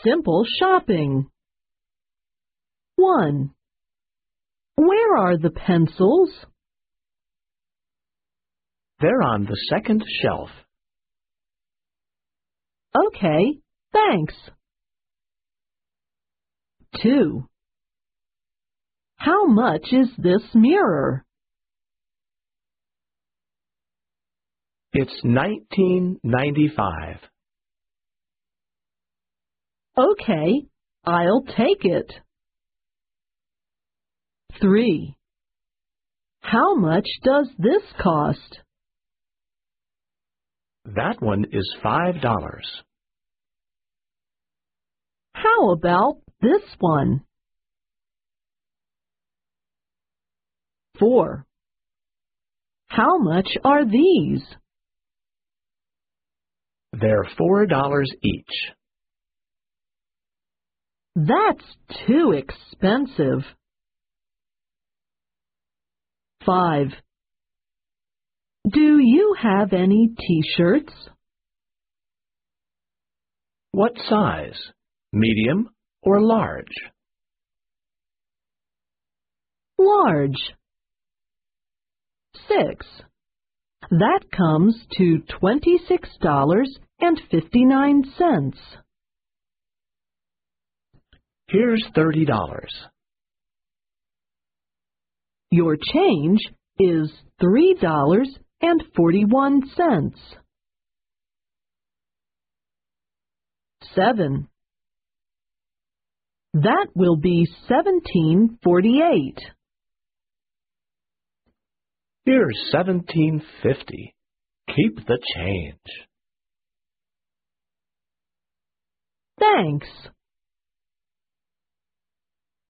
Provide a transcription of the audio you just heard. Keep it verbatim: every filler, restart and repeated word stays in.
simple shopping. one. Where are the pencils? They're on the second shelf. Okay, thanks. two. How much is this mirror? It's nineteen ninety-five. Okay, I'll take it. three. How much does this cost? That one is five dollars. How about this one? four. How much are these? They're four dollars each. That's too expensive. five. Do you have any t-shirts? What size? Medium or large? Large. six. That comes to twenty-six dollars and fifty-nine cents. Here's thirty dollars. Your change is three dollars and forty-one cents. seven. That will be seventeen forty-eight. Here's seventeen fifty. Keep the change. Thanks.